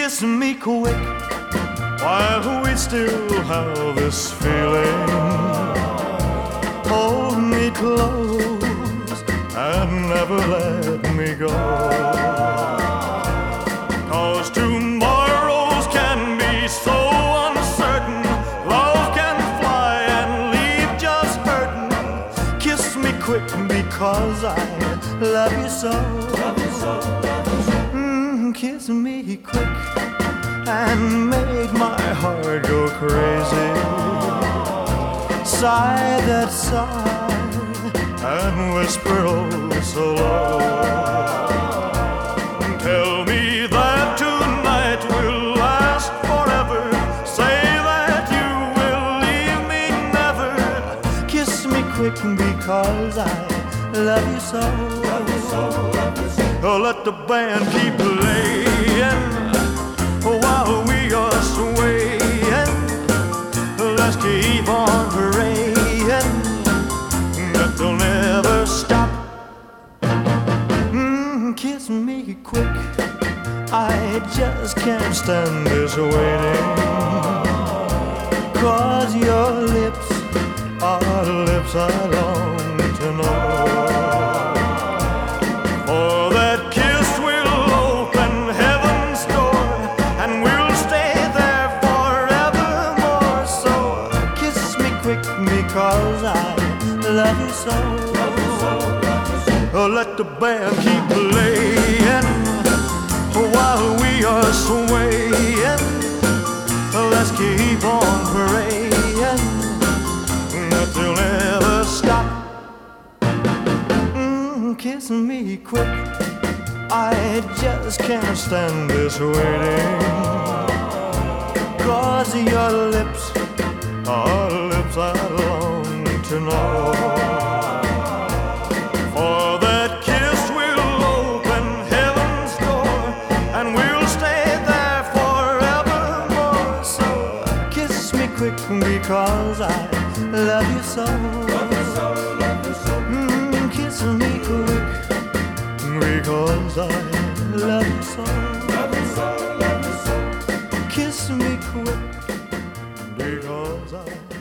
Kiss me quick while we still have this feeling. Hold me close and never let me go. 'Cause tomorrows can be so uncertain. Love can fly and leave just hurting. Kiss me quick because I love you so. Kiss me quick and make my heart go crazy. Sigh that sigh and whisper oh so low. Tell me that tonight will last forever. Say that you will leave me never. Kiss me quick because I love you so. Oh, let the band keep playing while we are swaying. Let's keep on praying that they'll never stop. Kiss me quick, I just can't stand this waiting. 'Cause your lips are lips I long to know. For that kiss will open heaven's door, and we'll stay there forevermore. So kiss me quick because I love you so. Oh, let the band keep playing while we are swaying. Let's keep on praying that they'll never stop. Kiss me quick, I just can't stand this waiting. 'Cause your lips are lips I long to know. For that kiss will open heaven's door, and we'll stay there forevermore. So kiss me quick because I love you so. Kiss me quick because I love you so. Kiss me quick because I